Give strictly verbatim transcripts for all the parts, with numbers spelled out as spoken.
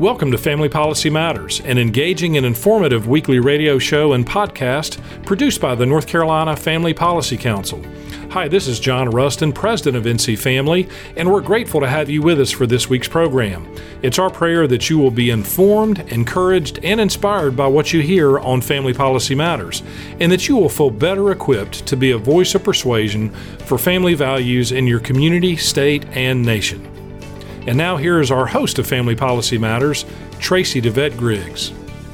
Welcome to Family Policy Matters, an engaging and informative weekly radio show and podcast produced by the North Carolina Family Policy Council. Hi, this is John Rustin, President of N C Family, and we're grateful to have you with us for this week's program. It's our prayer that you will be informed, encouraged, and inspired by what you hear on Family Policy Matters, and that you will feel better equipped to be a voice of persuasion for family values in your community, state, and nation. And now here is our host of Family Policy Matters, Tracy DeVette Griggs.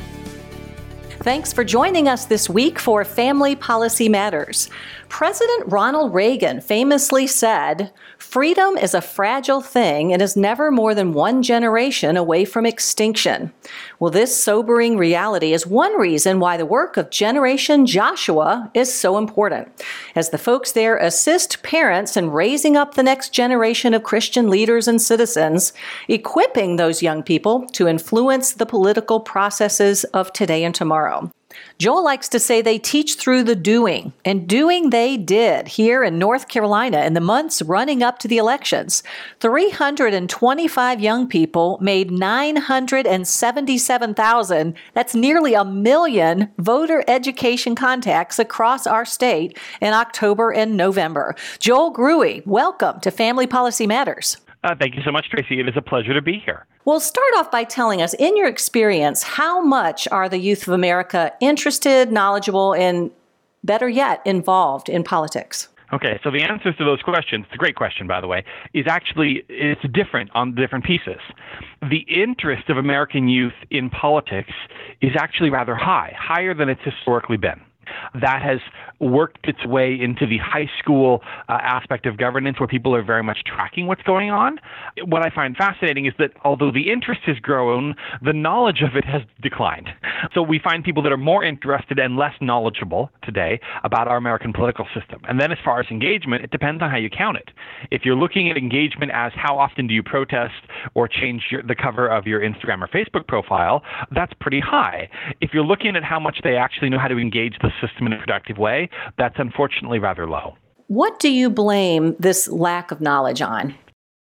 Thanks for joining us this week for Family Policy Matters. President Ronald Reagan famously said, "Freedom is a fragile thing and is never more than one generation away from extinction." Well, this sobering reality is one reason why the work of Generation Joshua is so important, as the folks there assist parents in raising up the next generation of Christian leaders and citizens, equipping those young people to influence the political processes of today and tomorrow. Joel likes to say they teach through the doing, and doing they did here in North Carolina in the months running up to the elections. three hundred twenty-five young people made nine hundred seventy-seven thousand, that's nearly a million voter education contacts across our state in October and November. Joel Gruey, welcome to Family Policy Matters. Uh, thank you so much, Tracy. It is a pleasure to be here. Well, start off by telling us, in your experience, how much are the youth of America interested, knowledgeable, and better yet, involved in politics? Okay, so the answers to those questions, it's a great question, by the way, is actually, it's different on different pieces. The interest of American youth in politics is actually rather high, higher than it's historically been. That has worked its way into the high school uh, aspect of governance, where people are very much tracking what's going on. What I find fascinating is that although the interest has grown, the knowledge of it has declined. So we find people that are more interested and less knowledgeable today about our American political system. And then as far as engagement, it depends on how you count it. If you're looking at engagement as how often do you protest or change your, the cover of your Instagram or Facebook profile, that's pretty high. If you're looking at how much they actually know how to engage the system in a productive way, that's unfortunately rather low. What do you blame this lack of knowledge on?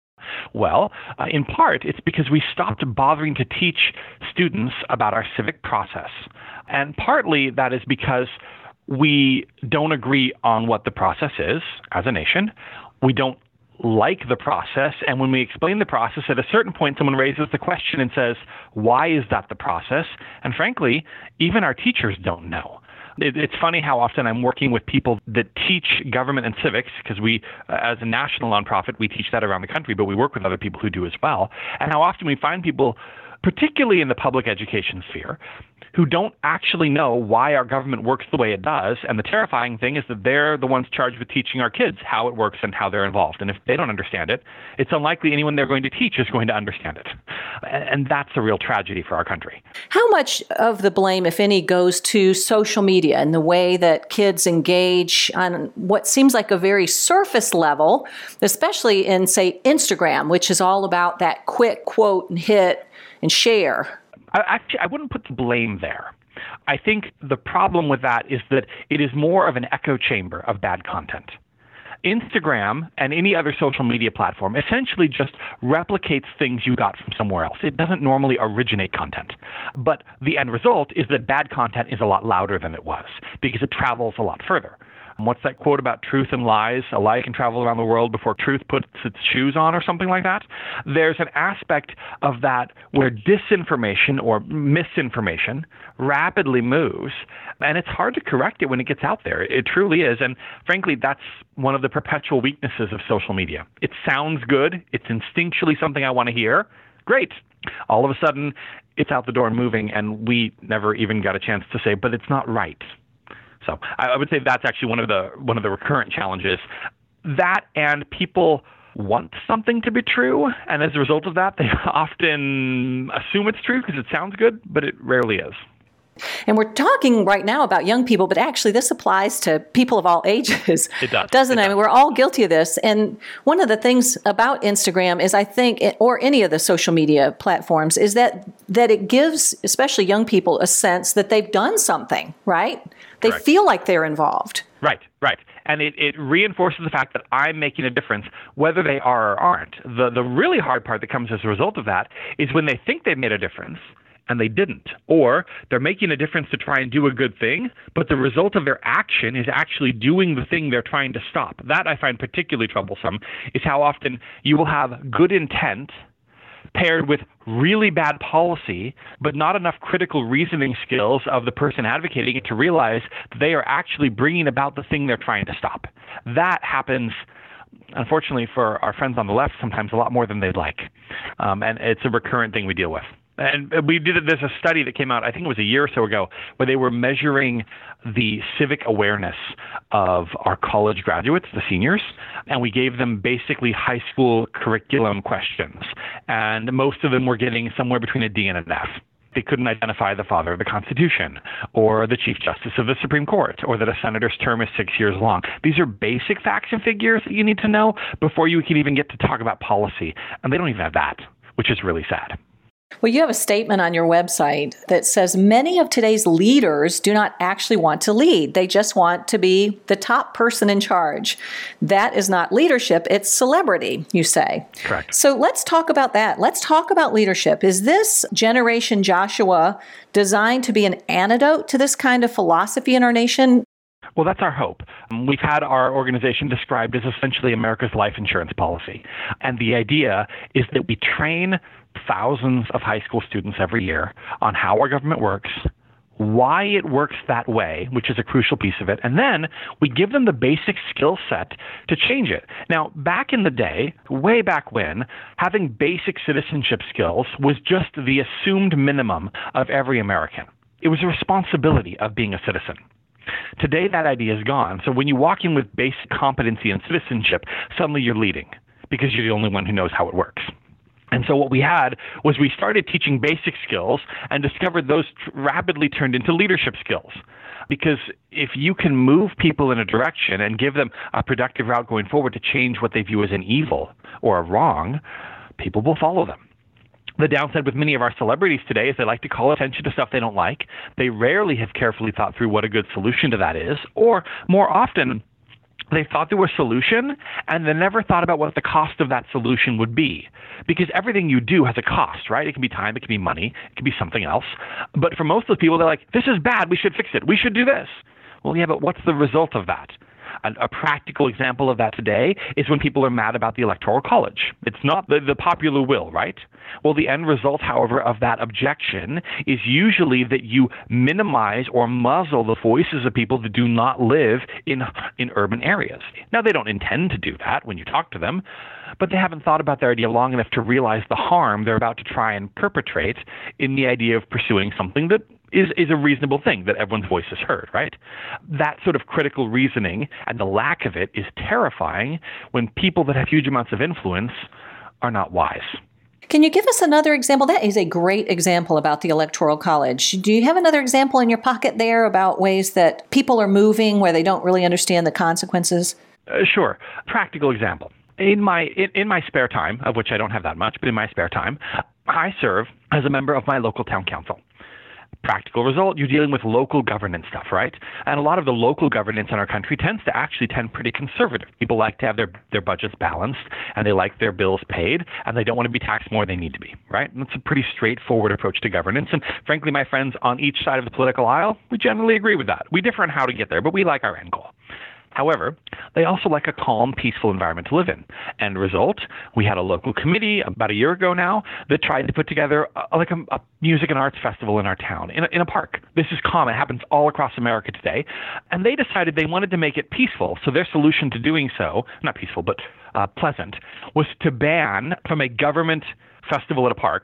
Well, uh, in part, it's because we stopped bothering to teach students about our civic process. And partly that is because we don't agree on what the process is as a nation. We don't like the process, and when we explain the process, at a certain point, someone raises the question and says, why is that the process? And frankly, even our teachers don't know. It's funny how often I'm working with people that teach government and civics, because we, uh, as a national nonprofit, we teach that around the country, but we work with other people who do as well. And how often we find people, particularly in the public education sphere, who don't actually know why our government works the way it does. And the terrifying thing is that they're the ones charged with teaching our kids how it works and how they're involved. And if they don't understand it, it's unlikely anyone they're going to teach is going to understand it. And that's a real tragedy for our country. How much of the blame, if any, goes to social media and the way that kids engage on what seems like a very surface level, especially in, say, Instagram, which is all about that quick quote and hit and share? I, actually, I wouldn't put the blame there. I think the problem with that is that it is more of an echo chamber of bad content. Instagram and any other social media platform essentially just replicates things you got from somewhere else. It doesn't normally originate content. But the end result is that bad content is a lot louder than it was because it travels a lot further. What's that quote about truth and lies? A lie can travel around the world before truth puts its shoes on, or something like that. There's an aspect of that where disinformation or misinformation rapidly moves, and it's hard to correct it when it gets out there. It truly is. And frankly, that's one of the perpetual weaknesses of social media. It sounds good. It's instinctually something I want to hear. Great. All of a sudden, it's out the door and moving, and we never even got a chance to say, but it's not right. So I would say that's actually one of the one of the recurrent challenges. That, and people want something to be true, and as a result of that, they often assume it's true because it sounds good, but it rarely is. And we're talking right now about young people, but actually this applies to people of all ages. It does. Doesn't it it? Does. I mean, we're all guilty of this. And one of the things about Instagram is I think, or any of the social media platforms, is that that it gives, especially young people, a sense that they've done something, right? They Correct. feel like they're involved. Right, right. And it, it reinforces the fact that I'm making a difference, whether they are or aren't. The, the really hard part that comes as a result of that is when they think they've made a difference, and they didn't. Or they're making a difference to try and do a good thing, but the result of their action is actually doing the thing they're trying to stop. That I find particularly troublesome, is how often you will have good intent paired with really bad policy, but not enough critical reasoning skills of the person advocating it to realize that they are actually bringing about the thing they're trying to stop. That happens, unfortunately, for our friends on the left, sometimes a lot more than they'd like. Um, and it's a recurrent thing we deal with. And we did it. There's a study that came out, I think it was a year or so ago, where they were measuring the civic awareness of our college graduates, the seniors, and we gave them basically high school curriculum questions. And most of them were getting somewhere between a D and an F. They couldn't identify the father of the Constitution, or the Chief Justice of the Supreme Court, or that a senator's term is six years long. These are basic facts and figures that you need to know before you can even get to talk about policy. And they don't even have that, which is really sad. Well, you have a statement on your website that says many of today's leaders do not actually want to lead. They just want to be the top person in charge. That is not leadership, it's celebrity, you say. Correct. So let's talk about that. Let's talk about leadership. Is this Generation Joshua designed to be an antidote to this kind of philosophy in our nation? Well, that's our hope. Um, we've had our organization described as essentially America's life insurance policy. And the idea is that we train thousands of high school students every year on how our government works, why it works that way, which is a crucial piece of it, and then we give them the basic skill set to change it. Now, back in the day, way back when, having basic citizenship skills was just the assumed minimum of every American. It was a responsibility of being a citizen. Today, that idea is gone. So when you walk in with basic competency and citizenship, suddenly you're leading because you're the only one who knows how it works. And so what we had was we started teaching basic skills and discovered those t- rapidly turned into leadership skills. Because if you can move people in a direction and give them a productive route going forward to change what they view as an evil or a wrong, people will follow them. The downside with many of our celebrities today is they like to call attention to stuff they don't like. They rarely have carefully thought through what a good solution to that is, or more often, they thought there was a solution and they never thought about what the cost of that solution would be. Because everything you do has a cost, right? It can be time, it can be money, it can be something else. But for most of the people, they're like, this is bad, we should fix it, we should do this. Well, yeah, but what's the result of that? A, a practical example of that today is when people are mad about the Electoral College. It's not the, the popular will, right? Well, the end result, however, of that objection is usually that you minimize or muzzle the voices of people that do not live in in urban areas. Now, they don't intend to do that when you talk to them, but they haven't thought about their idea long enough to realize the harm they're about to try and perpetrate in the idea of pursuing something that is, is a reasonable thing, that everyone's voice is heard, right? That sort of critical reasoning and the lack of it is terrifying when people that have huge amounts of influence are not wise. Can you give us another example? That is a great example about the Electoral College. Do you have another example in your pocket there about ways that people are moving where they don't really understand the consequences? Uh, sure. Practical example. In my in, in my spare time, of which I don't have that much, but in my spare time, I serve as a member of my local town council. Practical result, you're dealing with local governance stuff, right? And a lot of the local governance in our country tends to actually tend pretty conservative. People like to have their, their budgets balanced, and they like their bills paid, and they don't want to be taxed more than they need to be, right? And it's a pretty straightforward approach to governance. And frankly, my friends on each side of the political aisle, we generally agree with that. We differ on how to get there, but we like our end goal. However, they also like a calm, peaceful environment to live in. End result, we had a local committee about a year ago now that tried to put together a, like a, a music and arts festival in our town, in a, in a park. This is common. It happens all across America today. And they decided they wanted to make it peaceful. So their solution to doing so, not peaceful, but uh, pleasant, was to ban from a government festival at a park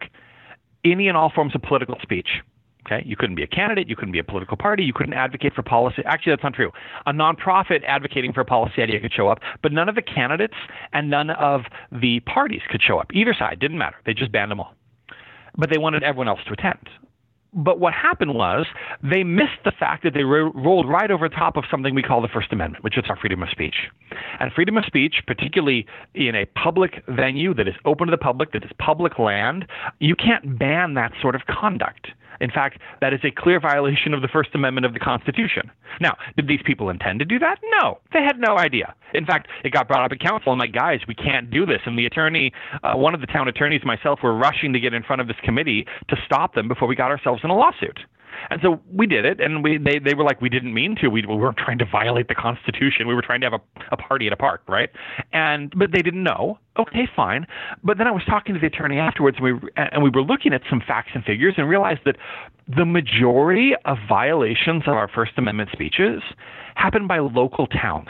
any and all forms of political speech. Okay, you couldn't be a candidate, you couldn't be a political party, you couldn't advocate for policy. Actually, that's not true. A nonprofit advocating for a policy idea could show up, but none of the candidates and none of the parties could show up. Either side, didn't matter. They just banned them all. But they wanted everyone else to attend. But what happened was they missed the fact that they ro- rolled right over top of something we call the First Amendment, which is our freedom of speech. And freedom of speech, particularly in a public venue that is open to the public, that is public land, you can't ban that sort of conduct. In fact, that is a clear violation of the First Amendment of the Constitution. Now, did these people intend to do that? No, they had no idea. In fact, it got brought up in council. I'm like, guys, we can't do this. And the attorney, uh, one of the town attorneys, myself, were rushing to get in front of this committee to stop them before we got ourselves in a lawsuit. And so we did it, and we they, they were like, we didn't mean to. We, we weren't trying to violate the Constitution. We were trying to have a, a party at a park, right? And but they didn't know. Okay, fine. But then I was talking to the attorney afterwards, and we and we were looking at some facts and figures and realized that the majority of violations of our First Amendment speeches happen by local towns,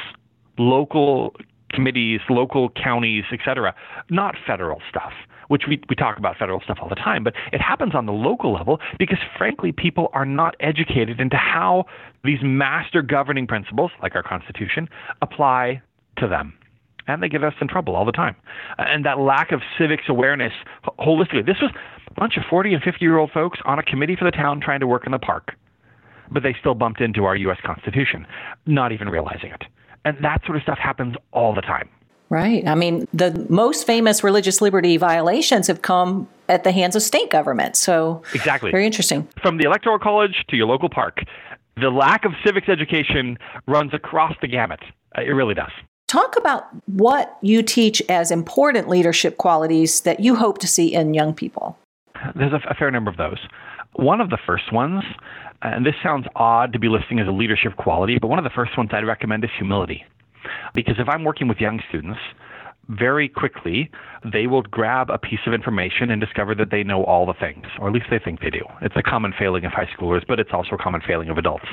local committees, local counties, et cetera, not federal stuff, which we, we talk about federal stuff all the time, but it happens on the local level because, frankly, people are not educated into how these master governing principles, like our Constitution, apply to them. And they get us in trouble all the time. And that lack of civics awareness, holistically, this was a bunch of forty and fifty-year-old folks on a committee for the town trying to work in the park, but they still bumped into our U S Constitution, not even realizing it. And that sort of stuff happens all the time. Right. I mean, the most famous religious liberty violations have come at the hands of state government. So exactly. Very interesting. From the Electoral College to your local park, the lack of civics education runs across the gamut. It really does. Talk about what you teach as important leadership qualities that you hope to see in young people. There's a, a fair number of those. One of the first ones, and this sounds odd to be listing as a leadership quality, but one of the first ones I'd recommend is humility. Because if I'm working with young students, very quickly, they will grab a piece of information and discover that they know all the things, or at least they think they do. It's a common failing of high schoolers, but it's also a common failing of adults.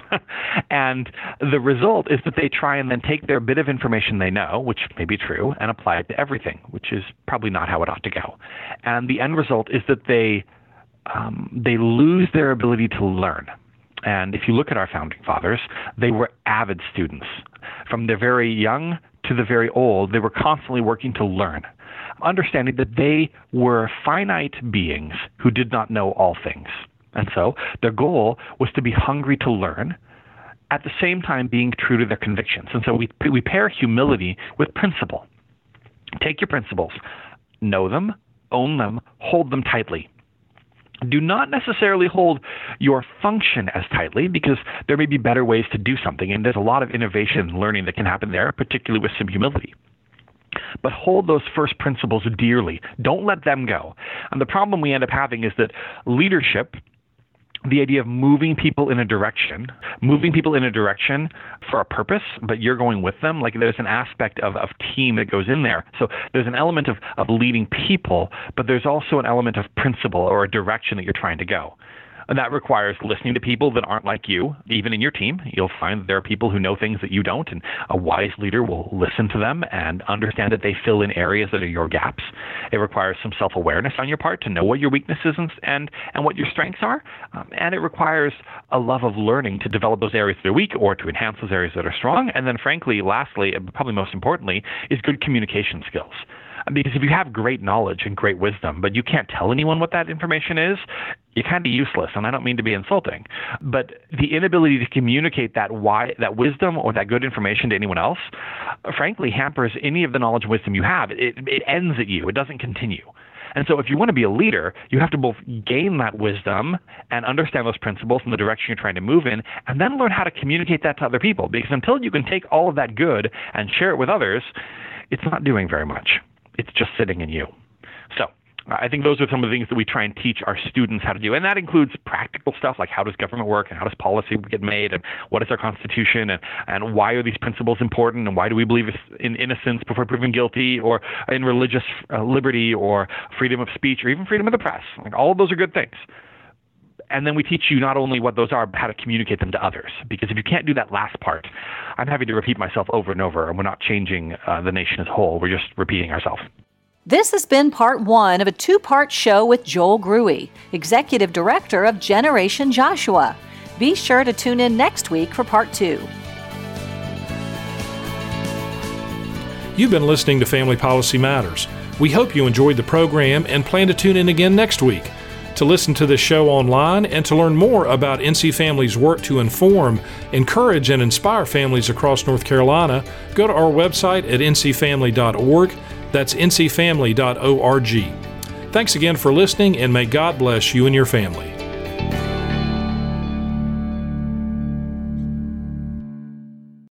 And the result is that they try and then take their bit of information they know, which may be true, and apply it to everything, which is probably not how it ought to go. And the end result is that they um, they lose their ability to learn. And if you look at our founding fathers, they were avid students. From the very young to the very old, they were constantly working to learn, understanding that they were finite beings who did not know all things. And so their goal was to be hungry to learn, at the same time being true to their convictions. And so we we pair humility with principle. Take your principles, know them, own them, hold them tightly. Do not necessarily hold your function as tightly, because there may be better ways to do something, and there's a lot of innovation and learning that can happen there, particularly with some humility. But hold those first principles dearly. Don't let them go. And the problem we end up having is that leadership, the idea of moving people in a direction, moving people in a direction for a purpose, but you're going with them, like there's an aspect of, of team that goes in there. So there's an element of, of leading people, but there's also an element of principle or a direction that you're trying to go. And that requires listening to people that aren't like you. Even in your team, you'll find that there are people who know things that you don't, and a wise leader will listen to them and understand that they fill in areas that are your gaps. It requires some self-awareness on your part to know what your weaknesses and and, and what your strengths are. Um, and it requires a love of learning to develop those areas that are weak or to enhance those areas that are strong. And then frankly, lastly, and probably most importantly, is good communication skills. Because if you have great knowledge and great wisdom, but you can't tell anyone what that information is, you're kind of useless. And I don't mean to be insulting, but the inability to communicate that why, that wisdom or that good information to anyone else, frankly, hampers any of the knowledge and wisdom you have. It, it ends at you. It doesn't continue. And so if you want to be a leader, you have to both gain that wisdom and understand those principles and the direction you're trying to move in, and then learn how to communicate that to other people. Because until you can take all of that good and share it with others, it's not doing very much. It's just sitting in you. So I think those are some of the things that we try and teach our students how to do. And that includes practical stuff like how does government work and how does policy get made and what is our Constitution and, and why are these principles important and why do we believe in innocence before proven guilty, or in religious uh, liberty or freedom of speech or even freedom of the press. Like, all of those are good things. And then we teach you not only what those are, but how to communicate them to others. Because if you can't do that last part, I'm happy to repeat myself over and over, and we're not changing uh, the nation as a whole. We're just repeating ourselves. This has been part one of a two-part show with Joel Gruey, Executive Director of Generation Joshua. Be sure to tune in next week for part two. You've been listening to Family Policy Matters. We hope you enjoyed the program and plan to tune in again next week. To to listen to this show online and to learn more about N C Family's work to inform, encourage, and inspire families across North Carolina, go to our website at n c family dot org. That's n c family dot org. Thanks again for listening, and may God bless you and your family.